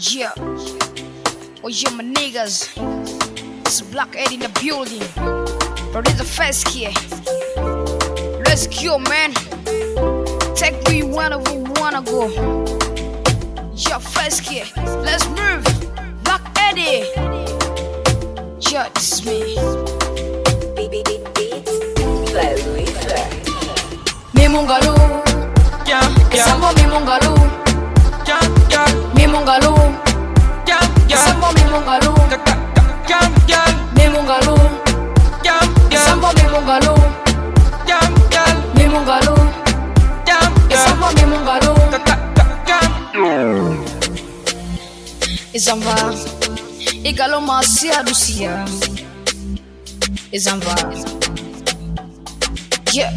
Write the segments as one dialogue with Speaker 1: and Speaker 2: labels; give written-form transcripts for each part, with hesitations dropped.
Speaker 1: Yeah, oh yeah, my niggas. It's Black Eddie in the building. Bro, this the first kid. Let's go, man. Take me whenever you wanna go. Yeah, first kid. Let's move. Black Eddie. Yeah, this is me. Mi mungalu. Sambo mi mungalu. Mi mungalu. Sambo mi mungalu. Mi mungalu. Sambo mi mungalu. Mi mungalu. Sambo mi mungalu. Izamba igalo masia dusia. Izamba yeah.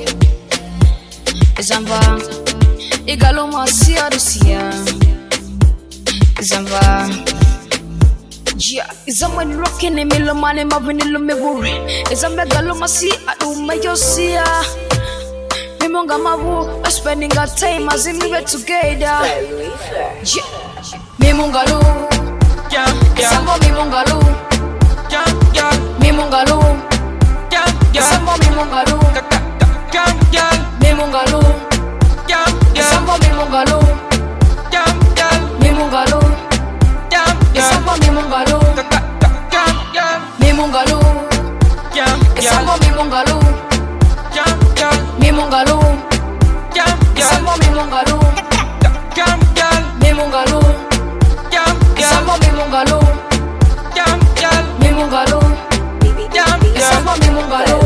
Speaker 1: Izamba igalo masia dusia. Izamba yeah. Izamba ni rockin' me lo mane mavini lo me buri. Izamba galo masi adu mayosia. Mimonga mavu spending our time as we were together. Yeah. Mimungalu, Sambo mimungalu, mimungalu, Sambo mimungalu, mimungalu, Sambo mimungalu, mimungalu, Sambo mimungalu, mimungalu, Sambo mimungalu, mimungalu, Sambo mimungalu, mimungalu. Sambo mi mungalu, mi mungalu, Sambo mi mungalu.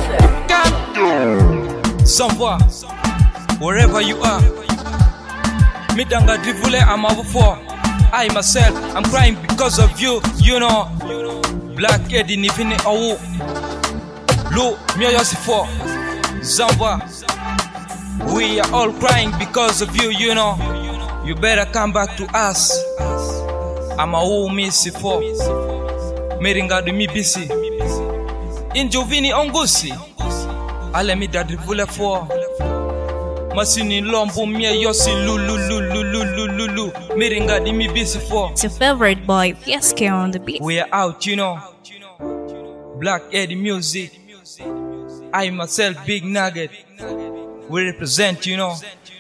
Speaker 2: Sambo, wherever you are, me danga drivule I'm over for. I myself, I'm crying because of you, you know. Black Eddie nifini awu, Lu mi yosifo, Sambo. We are all crying because of you, you know. You better come back to us. I'm a woo missy for Meringa de mi bisi in Jovini ongusi Ale mi dadri vule for Masini lombo mia yosi lulu Meringa de mi bisi for.
Speaker 3: It's your favorite boy, Fiasco on the beat.
Speaker 2: We are out, you know. Black Eddie music. I myself, Big Nugget. We represent, you know.